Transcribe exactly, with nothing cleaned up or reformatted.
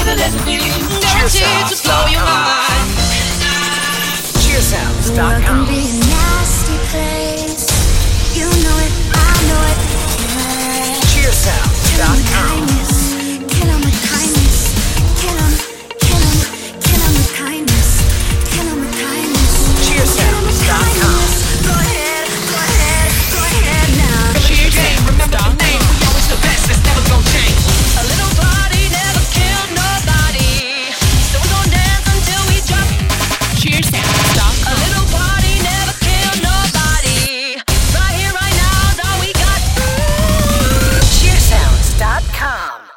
Guaranteed to blow your mind. cheer sounds dot com. World can be a nasty place. You know it, I know it. Yeah. cheer sounds dot com.